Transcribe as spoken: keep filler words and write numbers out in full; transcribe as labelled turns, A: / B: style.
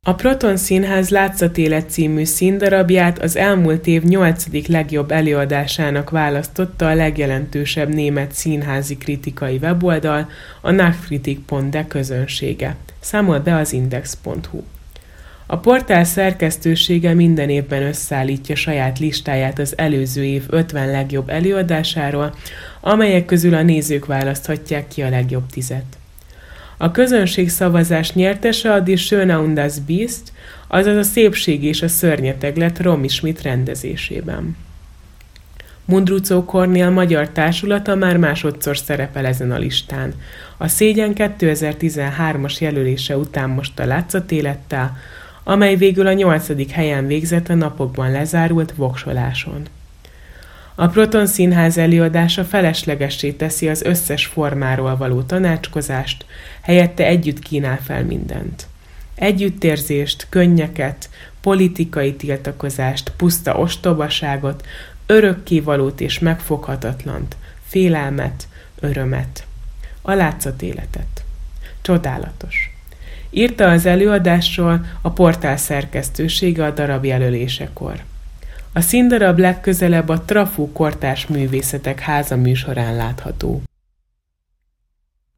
A: A Proton Színház Látszatélet című színdarabját az elmúlt év nyolcadik legjobb előadásának választotta a legjelentősebb német színházi kritikai weboldal, a nachkritik pont de közönsége. Számol be az index pont hu. A portál szerkesztősége minden évben összeállítja saját listáját az előző év ötven legjobb előadásáról, amelyek közül a nézők választhatják ki a legjobb tizet. A közönség szavazás nyertese a Die Schöne und das Biest, azaz a Szépség és a Szörnyeteg lett Romy Schmidt rendezésében. Mundruczó Kornél magyar társulata már másodszor szerepel ezen a listán. A Szégyen kétezer-tizenhármas jelölése után most a Látszatélettel, amely végül a nyolcadik helyen végzett a napokban lezárult voksoláson. A Proton Színház előadása feleslegessé teszi az összes formáról való tanácskozást, helyette együtt kínál fel mindent. Együttérzést, könnyeket, politikai tiltakozást, puszta ostobaságot, örökkévalót és megfoghatatlant, félelmet, örömet. A látszatéletet. Csodálatos. Írta az előadásról a portál szerkesztősége a darab jelölésekor. A színdarab legközelebb a Trafó Kortárs Művészetek Háza műsorán látható.